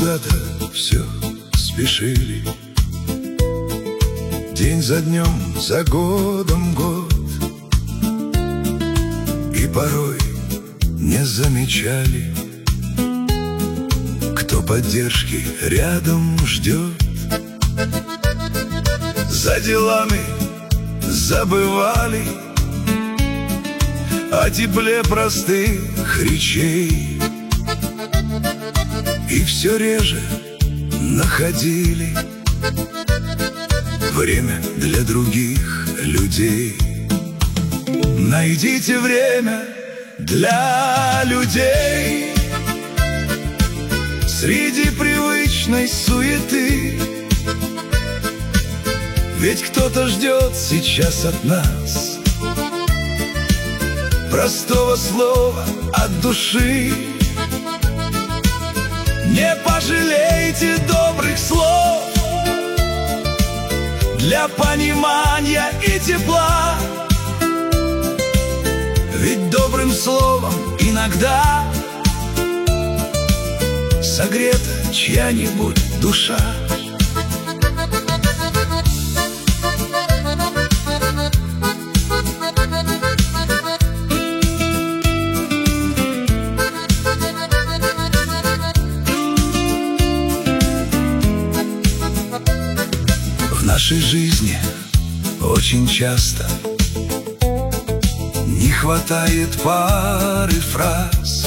куда-то все спешили, день за днем, за годом год, и порой не замечали, кто поддержки рядом ждет. За делами забывали о тепле простых речей, и все реже находили время для других людей. Найдите время для людей среди привычной суеты, ведь кто-то ждет сейчас от нас простого слова от души. Не пожалейте добрых слов для понимания и тепла, ведь добрым словом иногда согрета чья-нибудь душа. В нашей жизни очень часто не хватает пары фраз,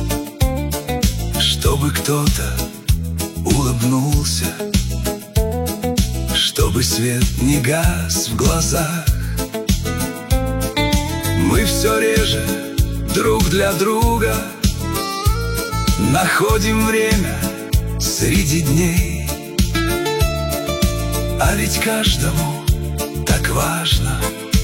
чтобы кто-то улыбнулся, чтобы свет не гас в глазах. Мы все реже друг для друга находим время среди дней, а ведь каждому так важно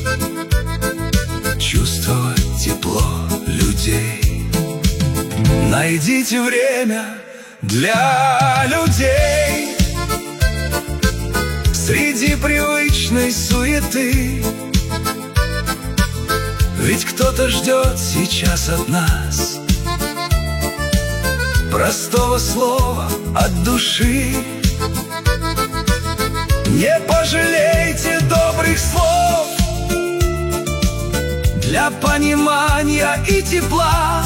чувствовать тепло людей. Найдите время для людей среди привычной суеты, ведь кто-то ждет сейчас от нас простого слова от души. Не пожалейте добрых слов для понимания и тепла,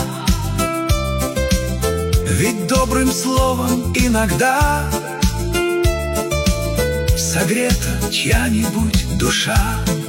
ведь добрым словом иногда согрета чья-нибудь душа.